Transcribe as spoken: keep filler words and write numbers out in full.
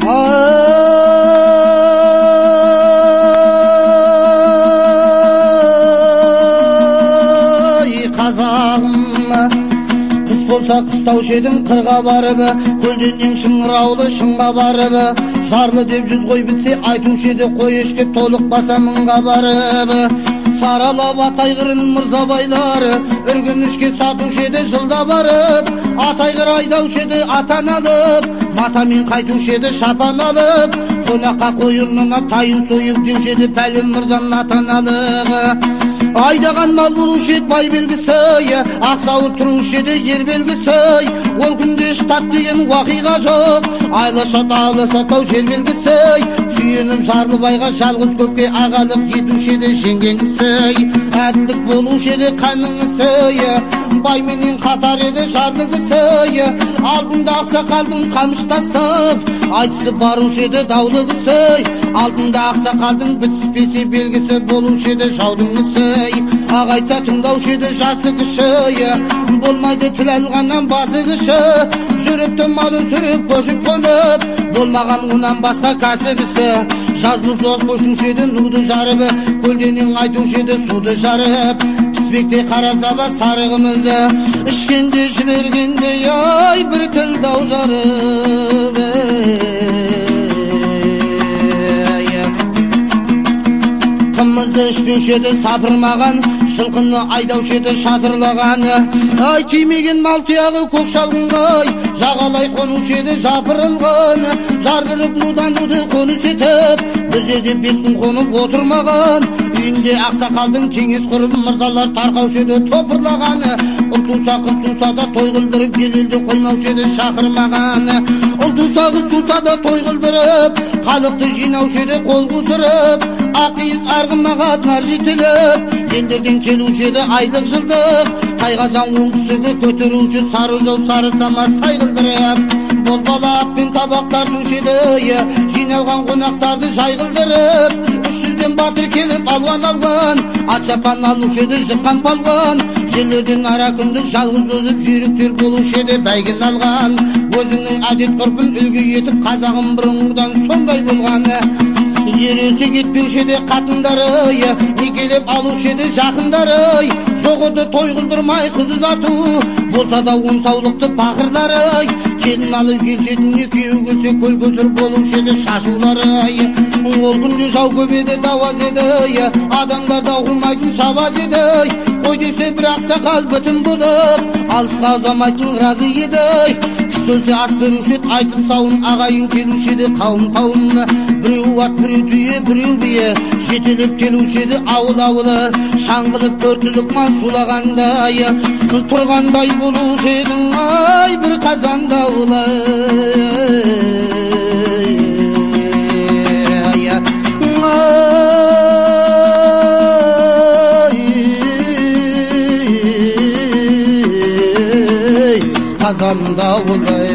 Қыстаушы едің қырға барып, көлденең шыңыраулы шыңға барып, жарлы деп жүз қой бітсе айтушы еді қой ешкеп толықпаса мыңға барып. Саралап атайғырын мырзабайлары үргенішке сатушы еді жылда барып, атайғыр айдаушы еді атан алып, матамен қайтушы еді шапан алып, қонаққа қойырнына тайын сойып деуші еді пәлем мырзаның атан алып. Айдаған мал болушы еді бай белгісі, ақсауыт тұрушы еді ер белгісі. Ол күнде штат деген уақиға жоқ, айлашат алашатау жер белгісі. Сүйеніп жарлы байға жалғыз көпке ағалық етуші еді жеңген кісі. Әділдік болушы еді қанның ісі, байменен қатар еді жарлы кісі. Алдында ақсақалдың қамыш тастап, айтысы барушы еді даулы кісі. Алдында ақсақалдың бітіспесе белгісі болушы еді жаудың кісі. Ағайтса тыңдаушы еді жасы кіші, болмайды тіл алғаннан басы кіші. Жүріпті малы сүріп көшіп қонып, болмаған онан басқа кәсібісі. Жазбы соз көшуші еді нуды жарып, көлденең айтушы еді суды жарып. Піспекте қарасаба сарығымызды, ішкенде жібергенде ай бір тіл дау жарып. Қымызды ішпеуші еді сапырмаған, жылқыны айдаушы еді шатырлаған. Ай түймеген мал тұяғы көк шалғынғай, жағалай қонушы еді жапырылған. Жардырып нудан нуды қоныс етіп, бір жерде бес күн қонып отырмаған. Үйінде ақсақалдың кеңес құрып мырзалар тарқаушы еді топырлаған. Ұл туса қыз туса да той қылдырып елелде қоймаушы еді шақырмаған. Ұл туса қыз туса да той қылдырып халықты жинаушы еді қол қусырып. Ақиыз арғымағат нар жетіліп, елдерден келуші еді айлық жылдық. Тайғазан оңтүстігі көтеруші сары жау сары сама сайғылдырып. Бозбала атпен табақ тартушы еді, жиналған қонақтарды жайғылдырып. Үш жүзден батыр келіп алуан алған, ат шапан алушы еді жыққан палған. Жерлерден ара күндік жалғыз өзіп жүйріктер болушы еді бәйген алған. Өзінің әдет ғұрпын үлгі етіп қазағым бұрынғыдан сондай болғаны. Ересі кетпеуші еді қатындары, некелеп алушы еді жақындары. Жоқ еді той қылдырмай қыз ұзату, болса да он саулықты пақырлары. Келін алып келшетін екеу келсе көл көсір болушы еді шашулары. Ол күнде жау көп еді дауаз еді, адамдарда ұғылмайтын шабаз еді. Қой десе бір ақсақал бітім болып, алысқа ұзамайтын разы еді. Сөзі ат беруші еді айтып сауын, ағайын келуші еді қауым қауым. Біреу ат біреу түйе біреу бие, жетелеп келуші еді ауыл ауылы. Шаңғылып төртілік мал сулағандай, тұрғандай болушы едің ай бір қазанда ұлы. Қазанда ұлы